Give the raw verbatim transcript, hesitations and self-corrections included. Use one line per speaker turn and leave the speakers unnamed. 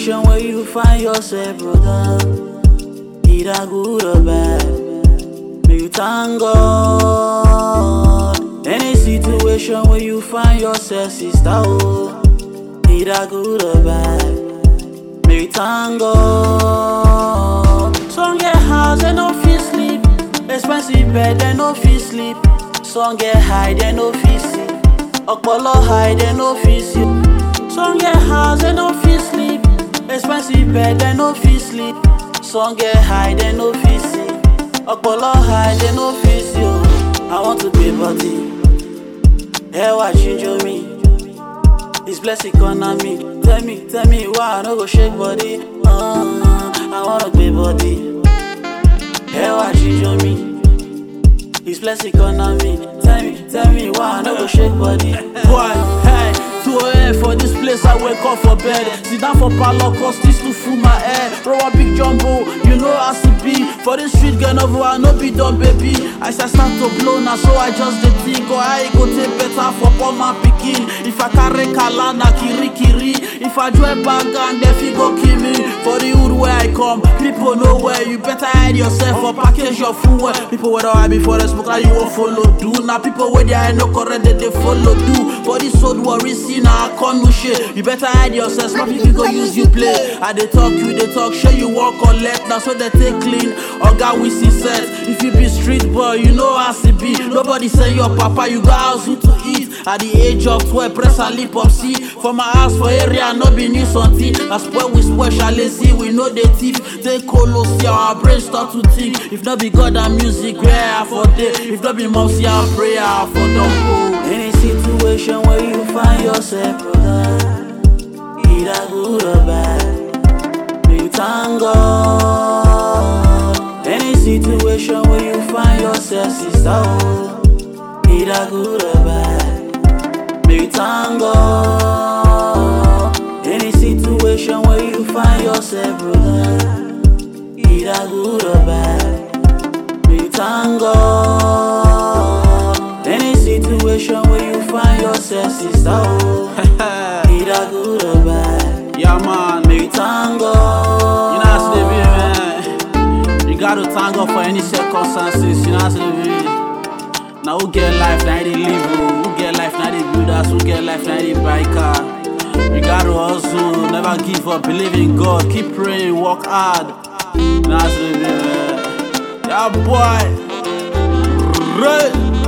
situation where you find yourself, brother, either good or bad, may you thank God. Any situation where you find yourself, sister, oh, either good or bad, may you thank God. Some get house, they no fit sleep. Expensive bed, they no fit sleep. Some get high, they no fit see. Okpolo high, they no fit see. Some get house, they no fit sleep. Expensive bed, they no fit sleep. Some get high, they no fit see. Okpolo high, they no fit see. I want to be body. Hey, what you me? This blessed economy. Tell me, tell me why I no go shake body. Uh, I wanna be body. Hey, what you me? This blessed economy. Tell me, tell me why I no go shake body.
Why? Hey, two a m for this place I wake up for bed. Sit down for parlor cause this to full my head. Roll a big jumbo, you know how to be. For this street girl novel I no be done baby. I say start to blow now so I just dey think. Or I go take better for poor man pikin. If I carry kalana kiri kiri. If I drive back and they fi go kill me. For the hood where I come, people know where. You better hide yourself or package your food well. People where I before the smoke like you won't follow do. Now people where they are no correct they, they follow do. For this old worry see now I can't no shit. You better hide yourself, smart people go use you play. I they talk you, they talk, show you walk or let. Now so they take clean, or God we see set. If you be street boy, you know how to be. Nobody say your papa, you got house who to eat. At the age of twelve, press and lip up see. For my house for area, no be new something. As well we special see, we know the thief. Take colo see our brain start to think. If not be God and music, yeah, for day. If not be mom, see our prayer for don't go.
Any situation where you find yourself, brother, either good or bad, may you thank God. Any situation where you find yourself, sister, oh, either good or bad, may you thank God. Any situation where you find yourself, brother, either good or bad, may you thank God. Any situation where you find yourself, sister, oh, either good or bad,
Yeah man,
may you thank God.
you know how to be man. You gotta thank God for any circumstances, you know how to be. Now who get life, now they live, oh. Who get life, now they build us. Who get life, now they buy car. You gotta hustle, never give up, believe in God, keep praying, work hard. You know how to be man. Yeah boy. Right.